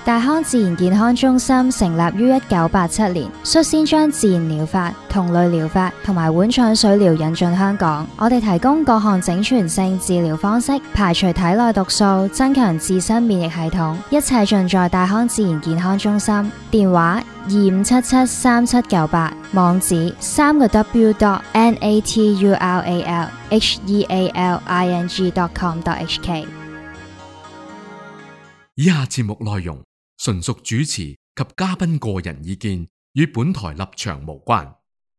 大康自然健康中心成立於1987年，率先將自然療法、同類療法同埋碗腸水療引進香港。我哋提供各項整全性治療方式，排除體內毒素，增強自身免疫系統，一切盡在大康自然健康中心。電話25773798，網址www.natural healing.com.hk。 以下節目內容純屬主持及嘉賓個人意見，與本台立場無關。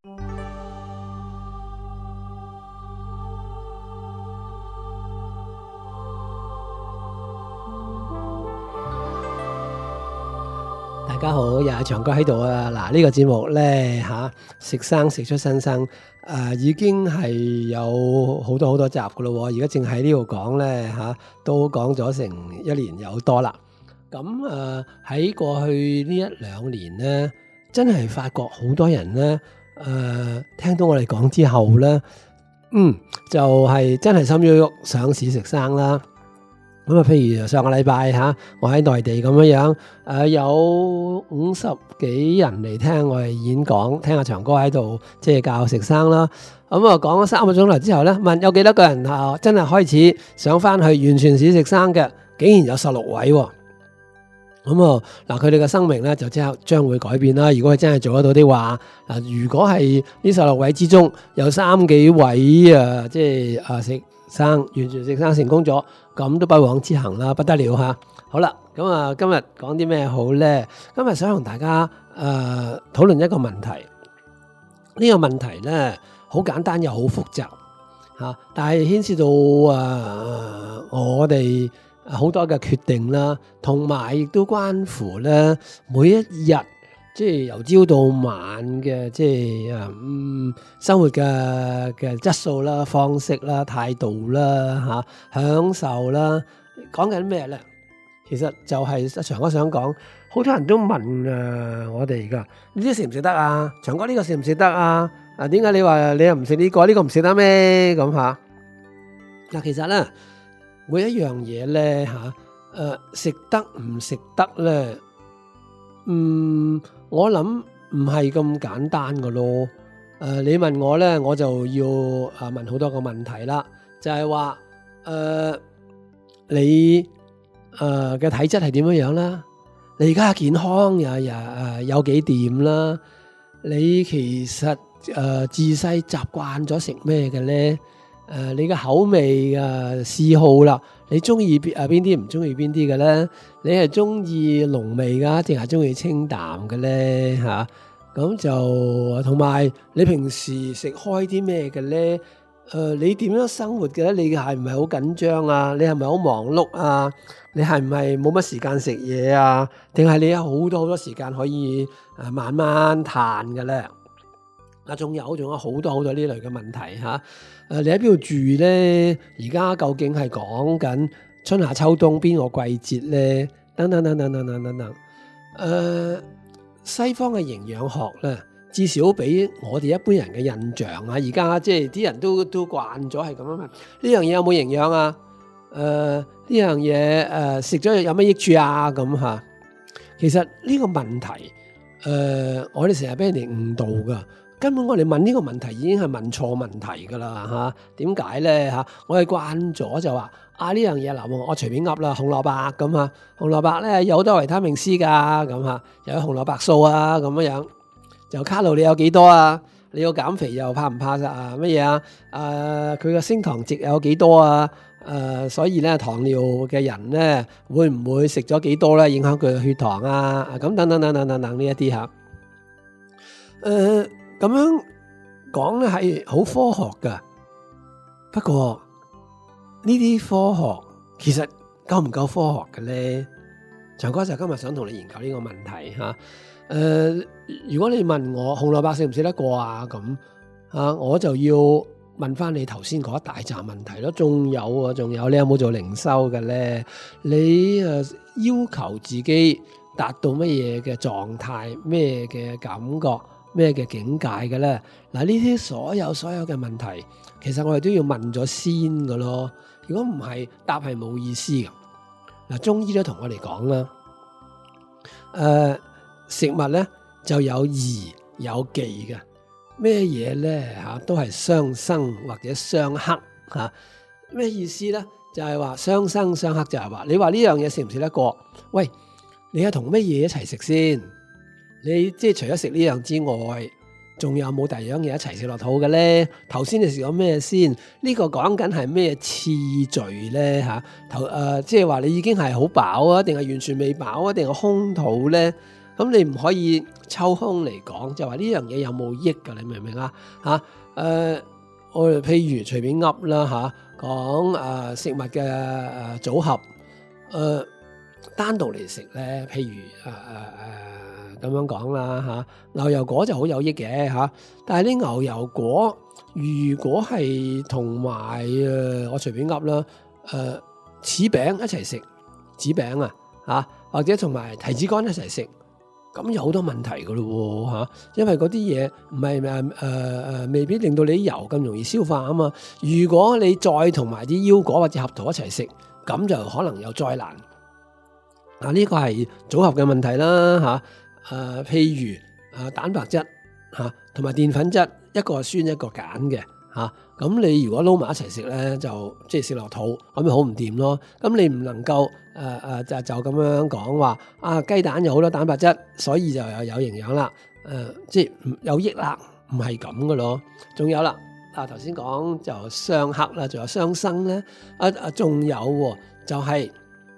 大家好，又係長哥喺度啊！嗱，呢個節目呢，食生食出新生，已經係有好多集噶咯，而家淨喺呢度講呢，都講咗成1年有多啦。咁喺過去呢1-2年呢，真係發覺好多人呢，聽到我哋講之後呢，就係真係心喐喐想試食生啦。咁譬如上個禮拜我喺內地咁樣，有50幾人嚟聽我哋演講，聽阿長哥喺度即係教食生啦。咁講咗3個鐘頭之後咧，問有幾多個人真係開始想翻去完全試食生嘅，竟然有16位喎。咁嗱，佢哋嘅生命咧就即刻將會改變啦。如果佢真係做得到的話，如果係呢16位之中有3幾位即係食生完全食生成功咗，咁都不枉此行啦，不得了吓。好啦，咁今日講啲咩好呢？今日想同大家討論一個問題。呢個問題呢，好簡單又好複雜但係牽涉到我哋好多嘅決定啦，同埋亦都關乎呢每一日即係由朝到晚嘅即係生活嘅質素啦、方式啦、態度啦、享受啦，講緊咩咧？其實就係長哥想講，好多人都問我哋噶，呢啲食唔食得啊？長哥呢個食唔食得啊？點解你話你又唔食呢個？呢個唔食得咩？咁嗱，其實咧每一樣嘢咧食得唔食得咧，我諗唔係咁簡單噶咯。你問我咧，我就要問好多個問題啦。就係話你嘅體質係點樣啦？你而家健康有幾掂啦？你其實自細習慣咗食咩嘅咧？你嘅口味嗜好啦，你中意邊啲，唔中意邊啲嘅咧？你係中意濃味噶，定係中意清淡嘅咧？咁就同埋你平時食開啲咩嘅咧？你點樣生活嘅咧？你係唔係好緊張啊？你係咪好忙碌啊？你係唔係冇乜時間食嘢啊？定係你有好多時間可以慢慢嘆嘅咧？仲有好多呢類嘅問題你喺邊度住咧？而家究竟係講緊春夏秋冬邊個季節咧？等等。西方嘅營養學咧，至少俾我哋一般人嘅印象而家即係啲人都慣咗係咁樣問，呢樣嘢有冇營養啊？呢樣嘢食咗有咩益處啊？咁其實呢個問題我哋成日俾人哋誤導噶。根本我哋問呢個問題已經係問錯問題噶啦點解咧我哋慣咗就話呢樣嘢嗱，我隨便噏啦，紅蘿蔔咁紅蘿蔔咧有好多維他命 C 噶咁又有紅蘿蔔素啊咁樣，就卡路里有幾多啊？你要減肥又怕唔怕乜嘢佢個升糖值有幾多啊？所以咧糖尿嘅人咧會唔會食咗幾多咧影響佢嘅血糖啊？咁等等呢一啲咁樣講咧係好科學噶，不過呢啲科學其實夠唔夠科學嘅咧？長哥就今日想同你研究呢個問題如果你問我紅蘿蔔食唔食得過啊咁我就要問翻你頭先嗰一大紮問題咯。仲有你有冇做靈修嘅咧？你要求自己達到乜嘢嘅狀態，咩嘅感覺，咩嘅境界嘅咧？嗱，呢啲所有嘅問題，其實我哋都要問咗先嘅咯。如果唔係，答係冇意思嘅。嗱，中醫都同我哋講啦， 食物咧就有宜有忌嘅，咩嘢咧都係相生或者相克嚇。咩意思咧？就係話相生相克，就係話你話呢樣嘢食唔食得過？喂，你係同乜嘢一齊食先？你即係除咗食呢樣之外，仲有冇第二樣嘢一齊食落肚嘅咧？頭先你食咗咩先？呢個講緊係咩次序咧嚇？即係話你已經係好飽啊，定係完全未飽啊，定係空肚咧？咁你唔可以抽空嚟講，就話呢樣嘢有冇益㗎？你明唔明啊？我哋譬如隨便噏啦嚇，講食物嘅組合，單獨嚟食咧，譬如咁樣講啦嚇，牛油果就好有益嘅嚇，但係啲牛油果如果係同埋我隨便噏啦，柿餅一齊食，柿餅嚇，或者同埋提子乾一齊食。咁有好多問題噶咯嚇，因為嗰啲嘢唔係未必令到你啲油咁容易消化啊嘛。如果你再同埋啲腰果或者合桃一齊食，咁就可能有災難。呢個係組合嘅問題啦嚇。譬如蛋白質嚇同埋澱粉質，一個係酸一個鹼嘅嚇。咁你如果撈埋一齊食咧，就即係食落肚，咁咪好唔掂咯。咁你唔能夠就咁樣講話雞蛋有好多蛋白質，所以就有營養啦。即係有益啦，唔係咁噶咯。仲有啦，頭先講就相克啦，仲有相生咧。仲有就係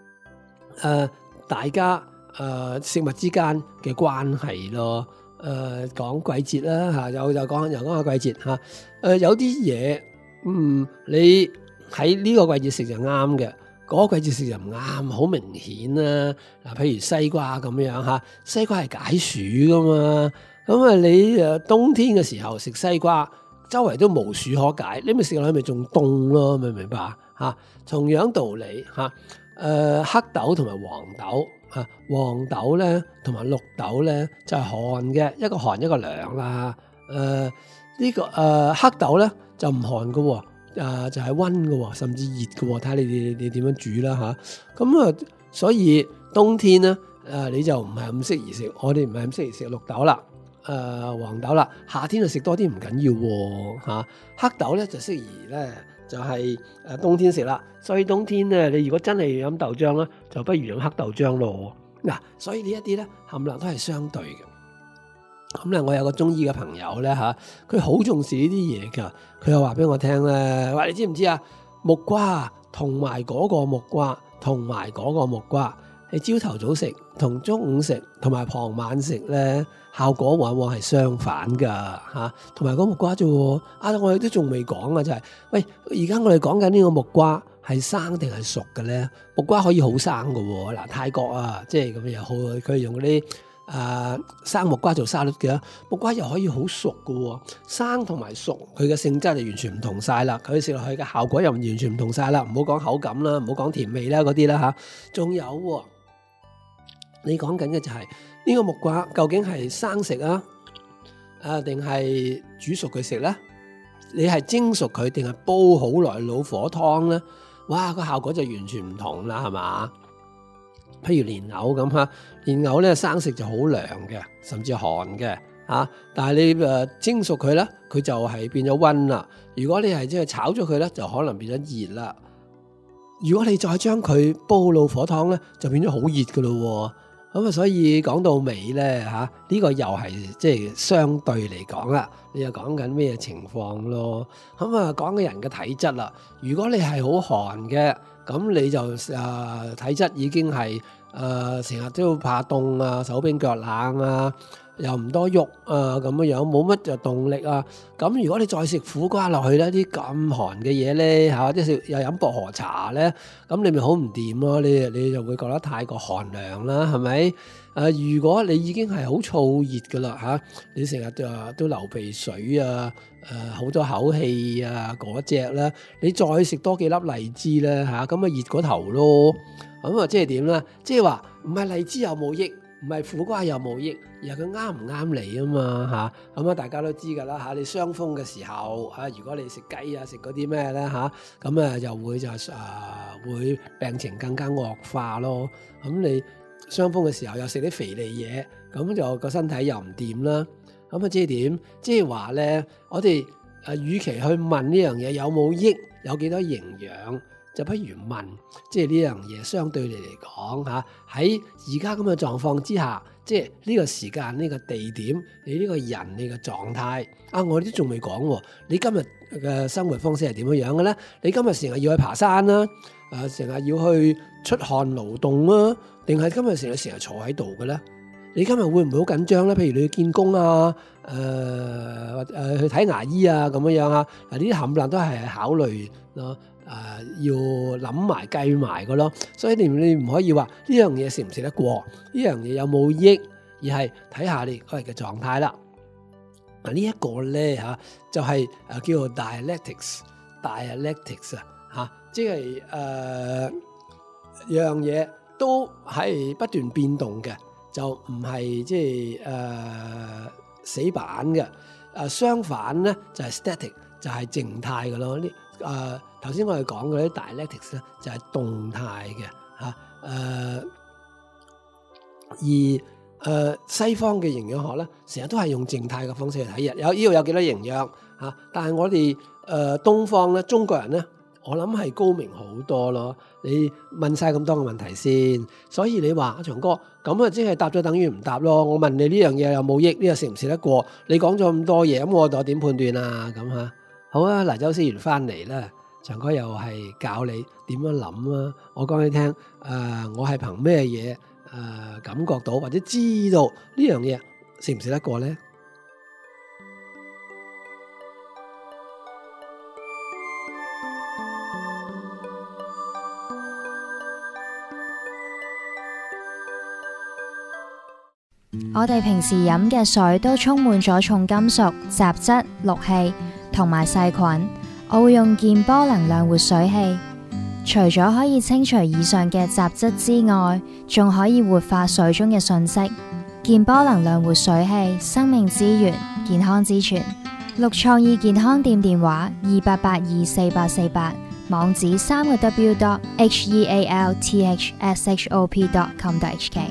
大家食物之間嘅關係咯。講季節啦嚇，又講下季節嚇。有啲嘢你喺呢個季節食就啱嘅，嗰個季節食就唔啱，好明顯啦。譬如西瓜咁樣嚇，西瓜係解暑噶嘛。咁你冬天嘅時候食西瓜，周圍都無暑可解，你咪食落去咪仲凍咯，明唔明白嚇？同樣道理嚇，黑豆同埋黃豆。黃豆咧同埋綠豆咧就係寒嘅，一個寒一個涼啦。呢個黑豆咧就唔寒嘅，就係溫嘅，甚至熱嘅，睇下你點樣煮啦嚇。咁所以冬天咧你就唔係咁適宜食，我哋唔係咁適宜食綠豆啦，黃豆啦。夏天就食多啲唔緊要嚇。黑豆咧就適宜咧。就係冬天食啦，所以冬天咧，你如果真係飲豆漿咧，就不如飲黑豆漿咯。所以呢一啲咧，冚唪唥都係相對嘅。咁咧，我有個中醫嘅朋友咧嚇，佢好重視呢啲嘢㗎。佢又話俾我聽咧，話你知唔知啊？木瓜同埋嗰個木瓜，同埋嗰個木瓜，你朝頭早食同中午食同埋傍晚食咧，效果往往係相反㗎嚇。同埋嗰木瓜啫喎，我哋都仲未講啊，就係喂，而家我哋講緊呢個木瓜係生定係熟嘅咧？木瓜可以好生㗎喎，嗱泰國即係咁又好，佢用嗰啲生木瓜做沙律嘅，木瓜又可以好熟㗎喎，生同埋熟佢嘅性質就完全唔同晒啦，佢食落去嘅效果又完全唔同晒啦。唔好講口感啦，唔好講甜味啦嗰啲啦嚇，仲有你講緊嘅就係呢個木瓜究竟係生食定係煮熟佢食咧？你係蒸熟佢定係煲好耐老火湯咧？哇，個效果就完全唔同啦，係嘛？譬如蓮藕咁嚇，蓮藕咧生食就好涼嘅，甚至寒嘅嚇。但係你蒸熟佢咧，佢就係變咗溫啦。如果你係即係炒咗佢咧，就可能變咗熱啦。如果你再將佢煲老火湯咧，就變咗好熱噶咯。咁所以講到尾咧呢個又係即係相對嚟講啦，你又講緊咩情況咯？咁講嘅人嘅體質啦。如果你係好寒嘅，咁你就體質已經係成日都怕凍啊，手冰腳冷又唔多喐咁樣，冇乜就動力啊。咁如果你再食苦瓜落去咧，啲咁寒嘅嘢咧即係又飲薄荷茶咧，咁你咪好唔掂咯。你就會覺得太過寒涼啦，係咪？如果你已經係好燥熱噶啦你成日都流鼻水好多口氣嗰隻咧，你再食多幾粒荔枝咧咁熱過頭咯。咁即係點咧？即係話唔係荔枝有冇益？唔係苦瓜有冇益，而係佢啱唔啱你啊嘛咁大家都知㗎啦你傷風嘅時候如果你食雞食嗰啲咩咧咁又會會病情更加惡化咯。咁你傷風嘅時候又食啲肥膩嘢，咁就個身體又唔掂啦。咁即係點？即係話咧，我哋與其去問呢樣嘢有冇益，有幾多營養，就不如問，即係呢樣嘢相對你嚟講嚇，喺而家咁嘅狀況之下，即係呢個時間、呢個地點，你呢個人、你嘅狀態啊，我哋都仲未講喎。你今日嘅生活方式係點樣樣嘅咧？你今日成日要去爬山啦，成日要去出汗勞動啦，定係今日成日坐喺度嘅咧？你今日會唔會好緊張咧？譬如你去見工啊，去睇牙醫啊咁樣啊，嗱呢啲冚唪唥都係考慮咯，要諗埋計埋嘅咯。所以你唔可以話呢樣嘢食唔食得過，呢樣嘢有冇益，而係睇下你嗰日嘅狀態啦。嗱呢一個咧嚇就係叫做 dialectics 啊，即係樣嘢都係不斷變動嘅。就唔係即係死板嘅，相反咧就係 static，就係靜態嘅咯。呢頭先我哋講嘅啲 dialectics 咧就係動態嘅嚇。而西方嘅營養學咧，成日都係用靜態嘅方式去睇呢度有幾多營養嚇，但係我哋東方咧，中國人咧，我諗係高明好多咯。你問晒咁多嘅問題先，所以你話阿長哥咁啊，即係答咗等於唔答咯。我問你呢樣嘢有冇益，呢個食唔食得過？你講咗咁多嘢，咁我點判斷啊？咁嚇好啊！嗱，周思源翻嚟啦，長哥又係教你點樣諗啊！我講你聽，我係憑咩嘢感覺到或者知道呢樣嘢食唔食得過咧？ 我哋平時飲嘅水都充滿咗重金屬、雜質、氯氣同埋細菌。我會用健波能量活水器，除咗可以清除以上嘅雜質之外，仲可以活化水中嘅訊息。健波能量活水器，生命之源，健康之泉。綠創意健康店電話28824848，網址3w.healthshop.com.hk。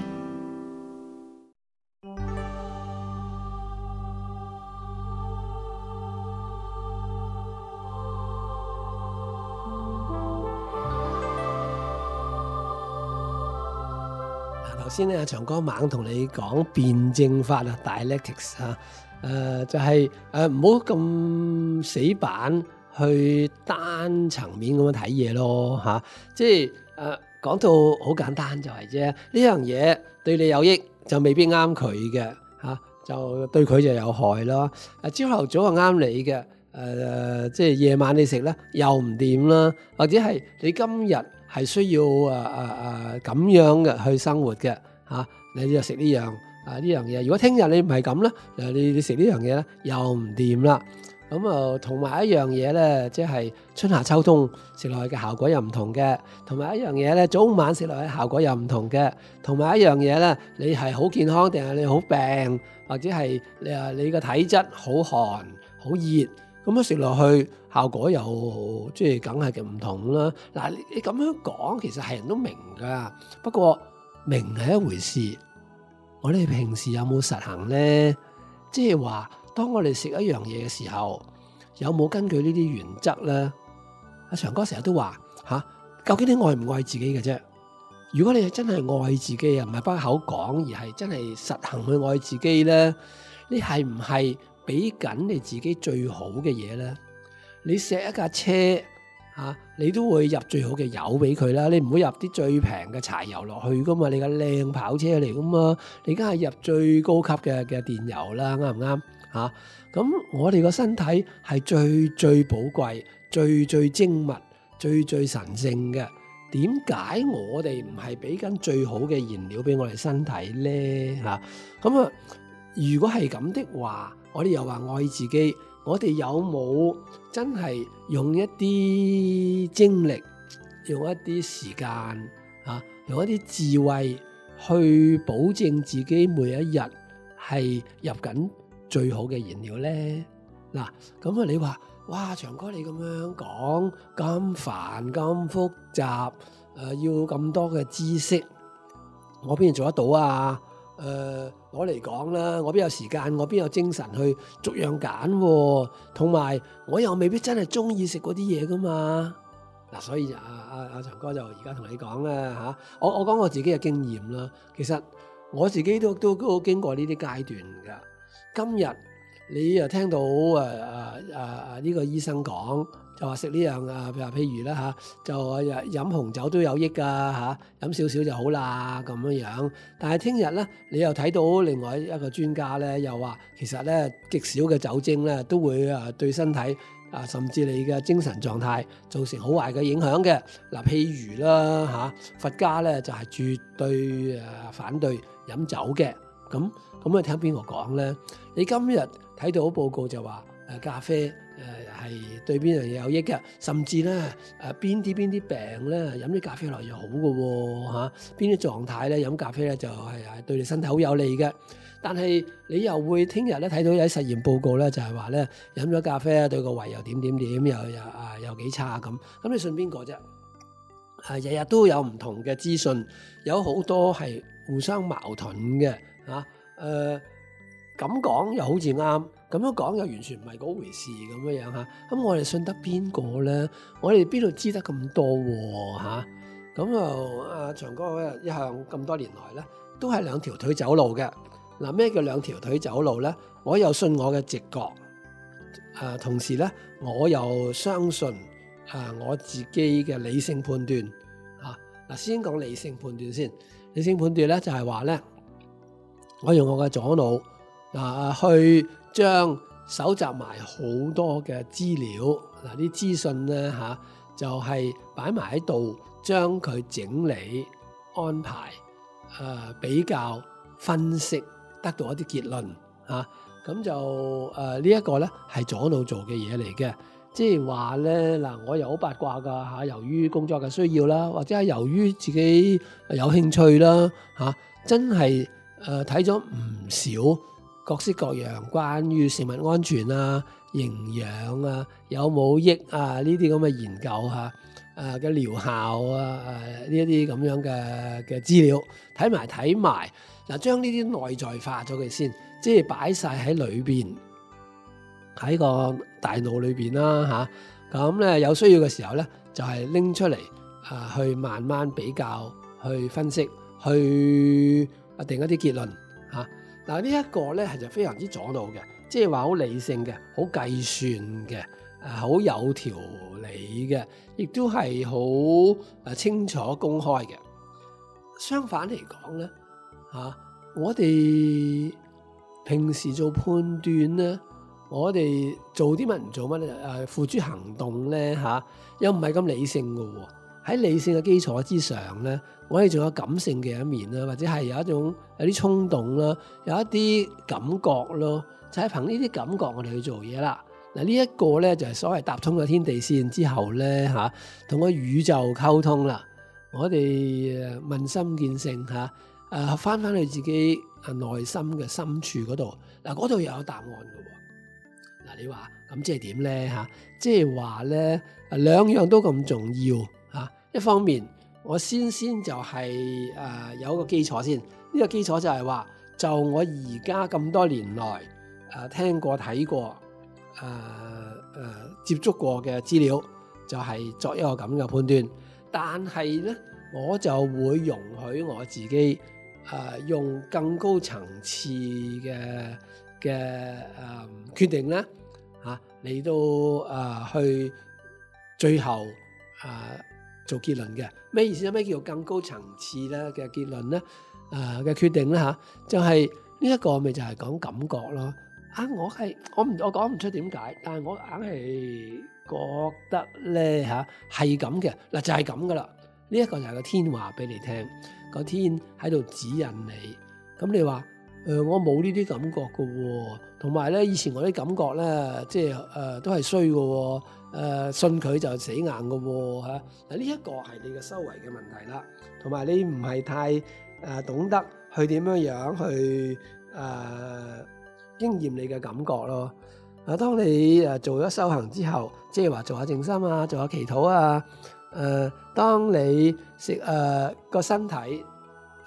頭先咧，阿長哥猛同你講辯證法啊 ，dialectics 啊，就係唔好咁死板去單層面咁樣睇嘢咯嚇，即係講到好簡單就係啫，呢樣嘢對你有益就未必啱佢嘅嚇，就對佢就有害咯。朝頭早就啱你嘅，即係夜晚你食咧又唔掂啦，或者係你今日係需要咁樣嘅去生活嘅嚇，你就食呢樣呢樣嘢。如果聽日你唔係咁咧，你食呢樣嘢咧又唔掂啦。咁同埋一樣嘢咧，即係春夏秋冬食落去嘅效果又唔同嘅。同埋一樣嘢咧，早晚食落去效果又唔同嘅。同埋一樣嘢咧，你係好健康定係你好病，或者係你個體質好寒好熱，咁食落去效果又即係梗係嘅唔同啦。嗱，你咁樣講其實係人都明噶，不過明係一回事，我哋平時有冇實行咧？即係話，當我哋食一樣嘢嘅時候，有冇根據呢啲原則咧？阿長哥成日都話究竟你愛唔愛自己嘅啫？如果你係真係愛自己啊，唔係把口講，而係真係實行去愛自己咧，你係唔係俾緊你自己最好嘅嘢咧？你錫一架車你都會入最好嘅油俾佢啦，你唔會入啲最平嘅柴油落去噶嘛，你架靚跑車嚟噶嘛，你梗係入最高級嘅電油啦，啱唔啱？咁我哋個身體係最寶貴、最精密、最神聖嘅，點解我哋唔係俾緊最好嘅燃料俾我哋身體咧？咁如果係咁的話，我哋又話愛自己，我哋有冇真係用一啲精力、用一啲時間用一啲智慧去保證自己每一日係入緊最好嘅燃料咧？嗱，咁你話哇，長哥你咁樣講咁煩咁複雜，要咁多嘅知識， 我邊度做得到啊？我嚟講啦，我邊有時間，我邊有精神去逐樣揀喎，同埋我又未必真係中意食嗰啲嘢噶嘛。嗱，所以阿長哥就而家同你講啦嚇，我講我自己嘅經驗啦。其實我自己都經過呢啲階段㗎。今日你又聽到呢個醫生講，就話食呢樣譬如啦嚇，就飲紅酒都有益㗎嚇，飲少少就好啦咁樣。但係聽日咧，你又睇到另外一個專家咧，又話其實咧極少嘅酒精咧都會對身體甚至你嘅精神狀態造成好壞嘅影響嘅。嗱，譬如啦嚇，佛家咧就係絕對反對飲酒嘅。咁你聽邊個講咧？你今日睇到報告就話咖啡係對邊樣嘢有益嘅，甚至咧邊啲病咧飲啲咖啡落去好嘅喎嚇，邊啲狀態咧飲咖啡咧就係對你身體好有利嘅。但係你又會聽日咧睇到有啲實驗報告咧，就係話咧飲咗咖啡對個胃又點又幾差咁。咁你信邊個啫？日日都有唔同嘅資訊，有好多係互相矛盾嘅嚇。咁講又好似啱，咁樣講又完全唔係嗰回事咁樣嚇。咁我哋信得邊個咧？我哋邊度知得咁多喎嚇？咁阿長哥一向咁多年來咧，都係兩條腿走路嘅。嗱，咩叫兩條腿走路咧？我又信我嘅直覺，同時咧我又相信我自己嘅理性判斷。嗱，先講理性判斷先。理性判斷咧就係話咧，我用我嘅左腦去將搜集埋好多嘅資料，啲資訊咧就係擺埋喺度，將佢整理安排，比較分析，得到一啲結論咁就呢一個咧係左腦做嘅嘢嚟嘅。即係話咧嗱，我又好八卦噶由於工作嘅需要啦，或者係由於自己有興趣啦真係睇咗唔少各式各樣關於食物安全啊、營養啊、有冇益啊呢啲咁嘅研究嘅療效呢一啲咁樣嘅資料睇埋嗱，將呢啲內在化咗佢先，即係擺晒喺裏邊，喺個大腦裏邊啦咁咧有需要嘅時候咧，就係拎出嚟去慢慢比較、去分析、去定一啲結論嗱，呢一個咧係就非常之左腦嘅，即係話好理性嘅、好計算嘅、好有條理嘅，亦都係好清楚公開嘅。相反嚟講咧我哋平時做判斷咧，我哋做啲乜唔做乜付諸行動咧又唔係咁理性嘅喎。喺理性嘅基礎之上咧，我哋仲有感性嘅一面啦，或者係有啲衝動啦，有一啲感覺咯，就係憑呢啲感覺我哋去做嘢啦。嗱，呢一個咧就係所謂搭通咗天地線之後咧同個宇宙溝通啦。我哋問心見性翻去自己內心嘅深處嗰度，嗱，嗰度又有答案嘅喎。嗱，你話咁即係點咧即係話咧兩樣都咁重要一方面我先就係有個基礎先，呢個基礎就係話就我而家咁多年來聽過睇過接觸過嘅資料，就係作一個咁嘅判斷。但係咧我就會容許我自己用更高層次嘅決定咧嚟到去最後做結論嘅。咩意思咧？咩叫更高層次咧嘅結論咧？嘅決定咧就係呢一個咪就係講感覺咯。我講唔出點解，但係我硬係覺得咧係咁嘅。嗱，就係咁噶啦。呢一個就係個天話俾你聽，個天喺度指引你。咁你話我冇呢啲感覺嘅喎，同埋咧以前我啲感覺咧即係都係衰嘅喎，信佢就死硬嘅喎嗱，呢一個係你嘅修為嘅問題啦，同埋你唔係太懂得去點樣去經驗你嘅感覺咯。當你做咗修行之後，即係話做下靜心啊，做下祈禱啊，當你個身體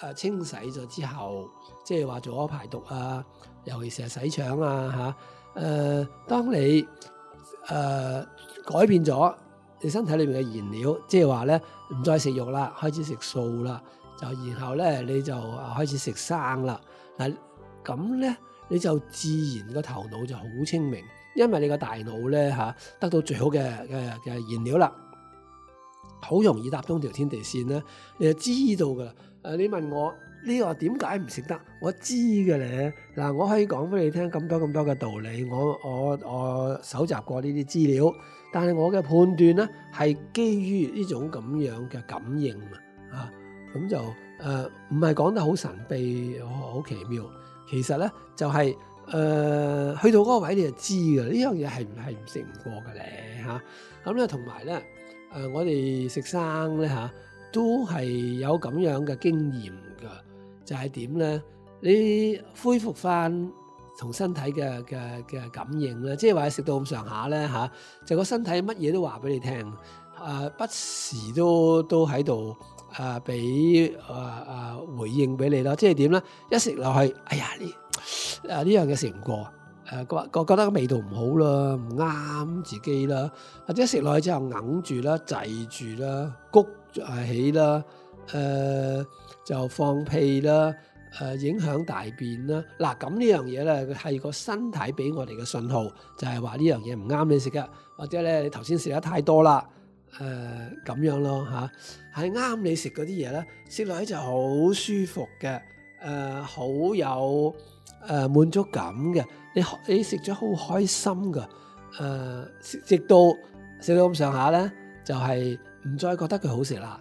清洗咗之後，即係話做咗排毒啊，尤其是係洗腸啊當你改變咗你身體裏面嘅燃料，即係話咧唔再食肉啦，開始食素啦，就然後咧你就開始食生啦。嗱咁咧你就自然個頭腦就好清明，因為你個大腦咧得到最好嘅燃料啦，好容易搭通條天地線咧，你就知道噶啦。你問我呢個點解唔食得？我知嘅咧。嗱，我可以講俾你聽咁多嘅道理。我搜集過呢啲資料，但係我嘅判斷咧係基於呢種咁樣嘅感應咁就唔係講得好神秘，好奇妙。其實咧就係去到嗰個位你就知嘅，呢樣嘢係唔食唔過嘅咧咁咧同埋咧我哋食生咧都係有咁樣嘅經驗㗎，就係點咧？你恢復翻同身體嘅感應咧，即係話食到咁上下咧就個身體乜嘢都話俾你聽，不時都喺度俾回應俾你咯。即係點咧？一食落去，哎呀呢樣嘢食唔過，覺得味道唔好啦，唔啱自己啦，或者食落去之後硬住啦、滯住啦、谷起啦，就放屁啦，影響大便啦。嗱咁呢樣嘢咧係個身體俾我哋嘅信號，就係話呢樣嘢唔啱你食嘅，或者咧你頭先食得太多啦，咁樣咯係啱你食嗰啲嘢咧，食落去就好舒服嘅，好有滿足感嘅，你食咗好開心噶，直到食到咁上下咧，就係唔再覺得佢好食啦，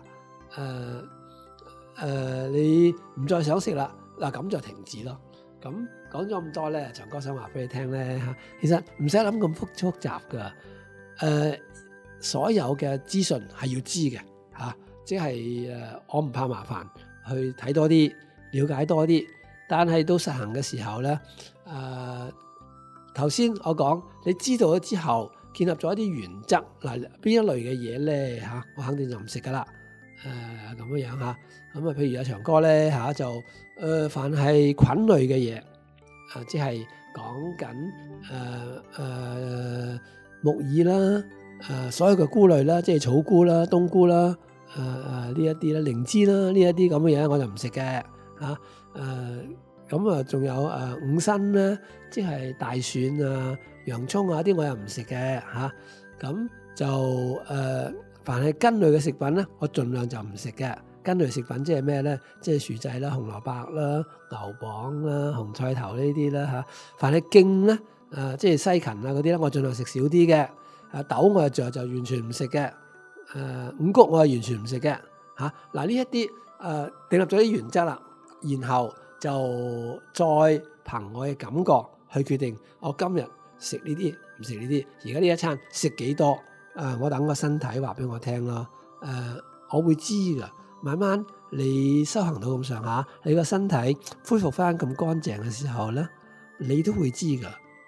你唔再想食啦，嗱咁就停止咯。咁講咗咁多咧，長哥想話俾你聽咧其實唔使諗咁複雜噶，所有嘅資訊係要知嘅即係我唔怕麻煩，去睇多啲，了解多啲。但係到實行嘅時候咧，頭先我講你知道咗之後，建立咗一啲原則，嗱邊一類嘅嘢咧我肯定就唔食噶啦，咁樣咁譬如阿長哥咧就凡係菌類嘅嘢，即係講緊木耳啦，所有嘅菇類啦，即係草菇啦、冬菇啦，呢一啲啦、靈芝啦，呢一啲咁嘅嘢我就唔食嘅咁仲有五辛啦，即係大蒜啊、洋葱啊啲我又唔食嘅咁就凡係根類嘅食品咧，我盡量就唔食嘅。根類食品即係咩咧？即係薯仔啦、紅蘿蔔啦、牛蒡啦、紅菜頭呢啲啦凡係莖咧，即係西芹啊嗰啲咧，我盡量食少啲嘅。豆我就完全唔食嘅。五穀我係完全唔食嘅。嗱呢一啲訂立咗啲原則啦，然後就再憑我嘅感覺去決定，我今日食呢啲唔食呢啲，而家呢一餐食幾多？我等個身體話俾我聽咯。我會知噶。慢慢你修行到咁上下，你個身體恢復翻咁乾淨嘅時候咧，你都會知噶。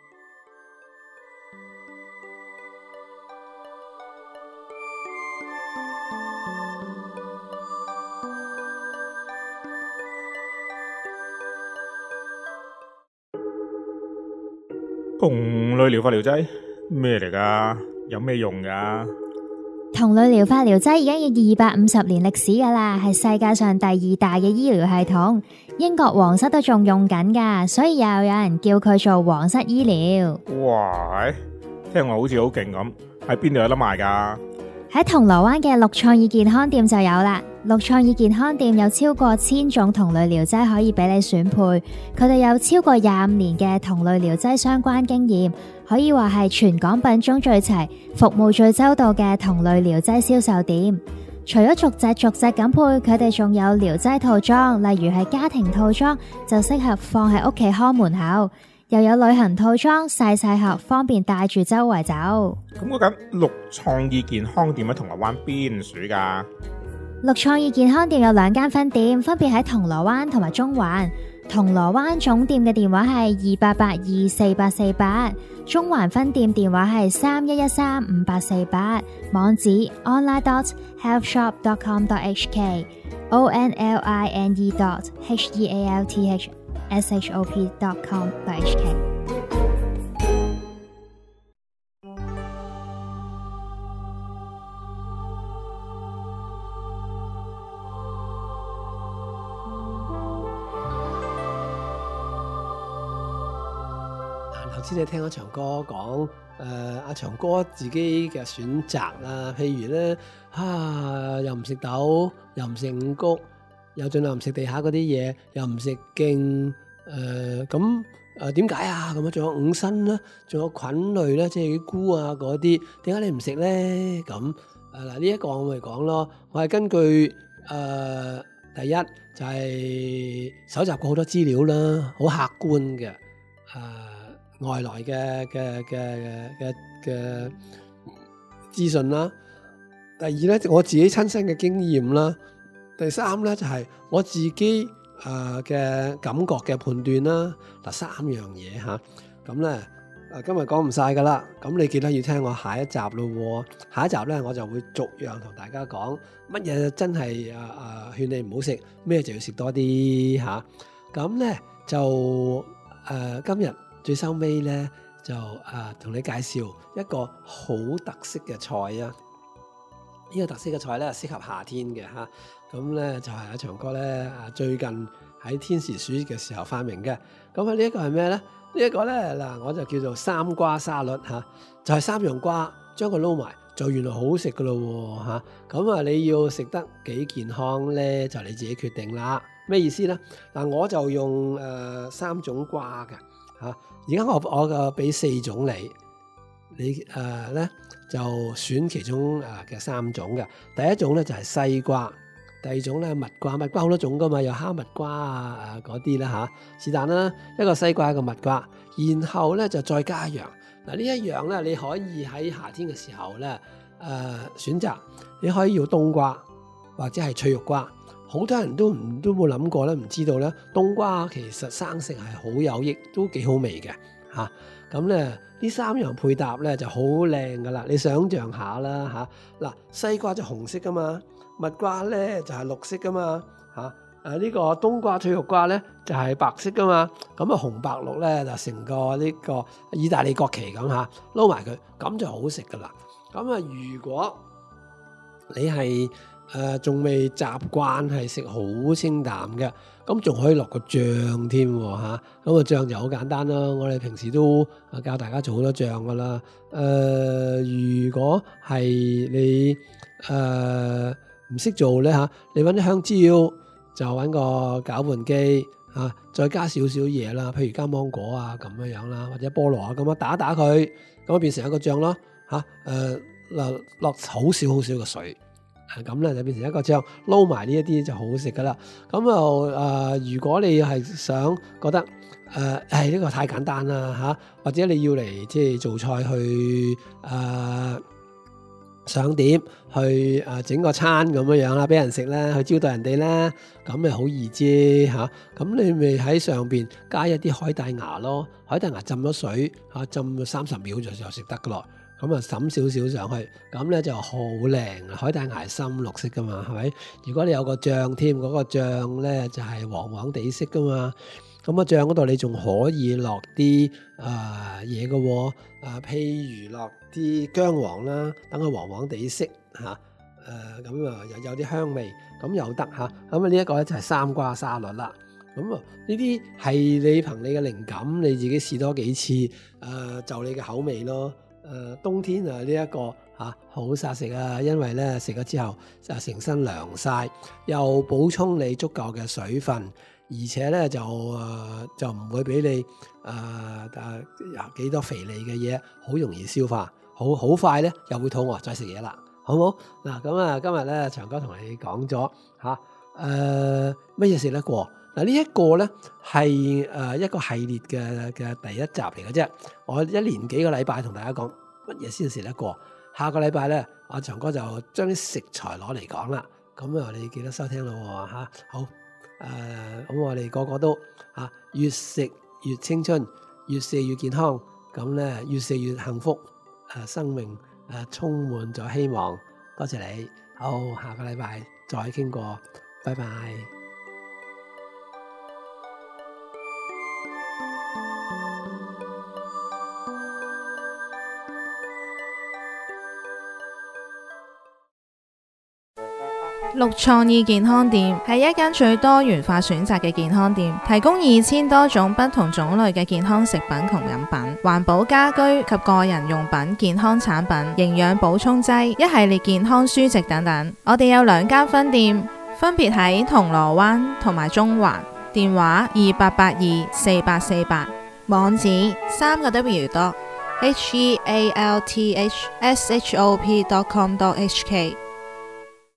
同類療法療劑咩嚟噶？有咩用噶？ 同類療法療劑已經有250年歷史噶啦，係世界上第2大嘅醫療系統，英國皇室都仲用緊噶，所以又有人叫佢做皇室醫療。 哇，聽話好似好勁咁，喺邊度有得賣噶？ 喺銅鑼灣嘅綠創意健康店就有啦。綠創意健康店有超過1000種同類療劑可以俾你選配，佢哋有超過25年嘅同類療劑相關經驗，可以話係全港品種最齊、服務最周到嘅同類療劑銷售店。除咗逐隻咁配，佢哋仲有療劑套裝，例如係家庭套裝就適合放喺屋企看門口，又有旅行套裝細盒，方便帶住周圍走。 咁嗰間綠創意健康店喺銅鑼灣邊處噶？ 綠創意健康店有2間分店，分別喺銅鑼灣同埋中環。銅鑼灣總店嘅電話係288-2448， 中環分店電話係31135848，網址 online.healthshop.com.hk online.healthshop.com.hk。 頭先你聽咗長哥講，阿長哥自己嘅選擇啦，譬如咧又唔食豆，又唔食五穀，又盡量唔食地下嗰啲嘢，又唔食莖，咁點解啊？咁啊，仲有五辛啦，仲有菌類咧，即係啲菇啊嗰啲，點解你唔食咧？咁嗱呢一個我咪講咯，我係根據第一就係搜集過好多資料啦，好客觀嘅外來嘅資訊啦。第二咧，我自己親身嘅經驗啦。第三咧就係我自己嘅感覺嘅判斷啦。嗱，三樣嘢嚇。咁咧今日講唔晒噶啦。咁你記得要聽我下一集咯。下一集咧我就會逐樣同大家講乜嘢真係勸你唔好食，咩就要食多啲嚇。咁咧就今日最收尾咧就同你介紹一個好特色嘅菜啊！呢個特色嘅菜咧適合夏天嘅嚇，咁咧就係阿長哥咧最近喺天時暑熱嘅時候發明嘅。咁呢一個係咩咧？呢一個咧嗱，我就叫做三瓜沙律嚇，就係三樣瓜將佢撈埋，就原來好食噶咯喎嚇。咁你要食得幾健康咧，就你自己決定啦。咩意思咧？嗱，我就用3種瓜嘅嚇。而家我嘅俾4種你咧就選其中嘅3種嘅。第一種咧就係西瓜，第二種咧蜜瓜，蜜瓜好多種噶嘛，有哈密瓜嗰啲啦嚇，是但啦，一個西瓜一個蜜瓜，然後咧就再加一樣。嗱呢一樣咧你可以喺夏天嘅時候咧選擇，你可以要冬瓜或者係脆肉瓜。好多人都冇諗過咧，唔知道咧，冬瓜其實生食係好有益，都幾好味嘅嚇。咁咧呢3樣配搭咧就好靚噶啦，你想象下啦嚇。嗱，西瓜就紅色噶嘛，蜜瓜咧就係綠色噶嘛嚇。呢個冬瓜脆肉瓜咧就係白色噶嘛。咁紅白綠咧就成個呢個意大利國旗咁嚇，撈埋佢咁就好食噶啦。咁如果你係仲未習慣係食好清淡嘅，咁仲可以落個醬添嚇。咁個醬就好簡單啦，我哋平時都教大家做好多醬噶啦。如果係你唔識做咧嚇，你揾啲香蕉就揾個攪拌機嚇，再加少少嘢啦，譬如加芒果啊咁樣啦，或者菠蘿啊咁樣打一打佢，咁變成一個醬咯嚇。落好少嘅水。咁咧就變成一個醬，撈埋呢一啲就好食噶啦。咁如果你係想覺得呢個太簡單啦嚇，或者你要嚟即係做菜去上碟去整個餐咁樣啦，俾人食咧，去招待人哋咧，咁咪好易啫嚇。咁你咪喺上邊加一啲海帶芽咯，海帶芽浸咗水嚇，浸咗30秒就食得噶咯。咁滲少少上去，咁咧就好靚。海帶芽係深綠色噶嘛，係咪？如果你有個醬添，嗰個醬咧就係黃黃地色噶嘛。咁個醬嗰度你仲可以落啲嘢嘅喎，譬如落啲薑黃啦，等佢黃黃地色嚇。咁又有啲香味，咁又得嚇。咁呢一個咧就係三瓜沙律啦。咁呢啲係你憑你嘅靈感，你自己試多幾次，就你嘅口味咯。冬天呢一個好殺食啊，因為咧食咗之後就成身涼晒，又補充你足夠嘅水分，而且咧就唔會俾你幾多肥膩嘅嘢，好容易消化，好快咧又會肚餓再食嘢啦，好唔好？嗱咁今日咧長哥同你講咗乜嘢食得過。嗱呢一個咧係一個系列嘅第一集嚟嘅啫，我1年幾個禮拜同大家講乜嘢先食得過。下個禮拜咧，阿長哥就將啲食材攞嚟講啦。咁你記得收聽咯嚇。好咁我哋個個都越食越青春，越食越健康， 咁咧越食越幸福，生命充滿咗希望。多謝你，好，下個禮拜再傾過，拜拜。 綠創意健康店係一間最多元化選擇嘅健康店，提供2000多種不同種類嘅健康食品同飲品、環保家居及個人用品、健康產品、營養補充劑、一系列健康書籍等等。我哋有2間分店，分別喺銅鑼灣同埋中環，電話28824848，網址3W.healthshop.com.hk。